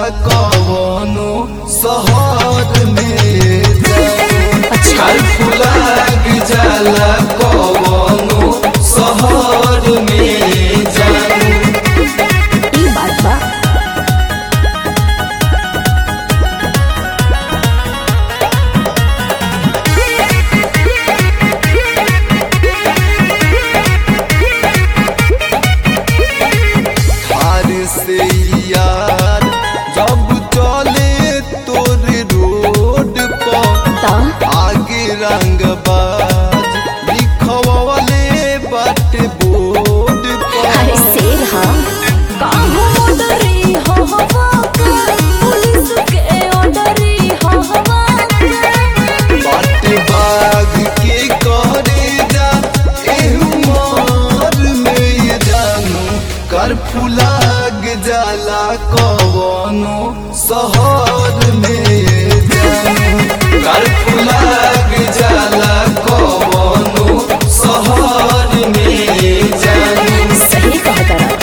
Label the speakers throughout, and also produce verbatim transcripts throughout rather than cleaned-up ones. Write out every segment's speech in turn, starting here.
Speaker 1: कवनो शहर में कर्फ्यू लाग जाला कवनो शहर में जानू।
Speaker 2: ई बात बा।
Speaker 1: से यार जब चले तोर रोड पर आगे रंगबाज लिखवले बाट बोर्ड पर।
Speaker 2: अरे शेर हा काहो डरी हो हवा पुलिस के ऑर्डरी हो हवा
Speaker 1: बाट बाग के करे जा एहू मार में ये जानू कर्फ्यू लाग जाला कवनो शहर में जानू। कर्फ्यू लाग जाला कवनो शहर में जानू।
Speaker 2: सही कहता रहा।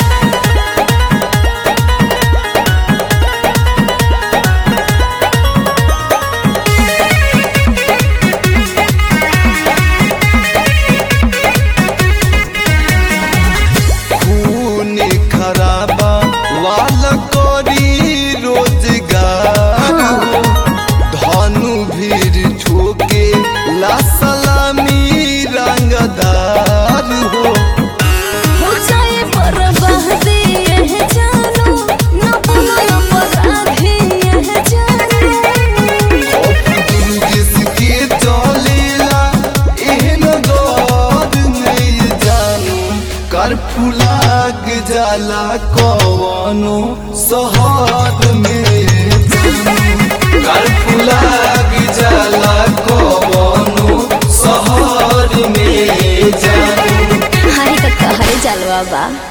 Speaker 1: खराबा वाला करी रोजगार हो धनु भीड़ ठोके ला सलामी रंगदार हो।
Speaker 2: हो जाए बर्बादी यह जानो न बोलो अपराधी यह जानो।
Speaker 1: जिसके चलेला एहन दौर नहीं जानू कर्फ्यू लाग जाला कवनो शहर में जानू। कर्फ्यू लाग जाला कवनो शहर में जानू।
Speaker 2: हाय कक्का हाय जलवा बा।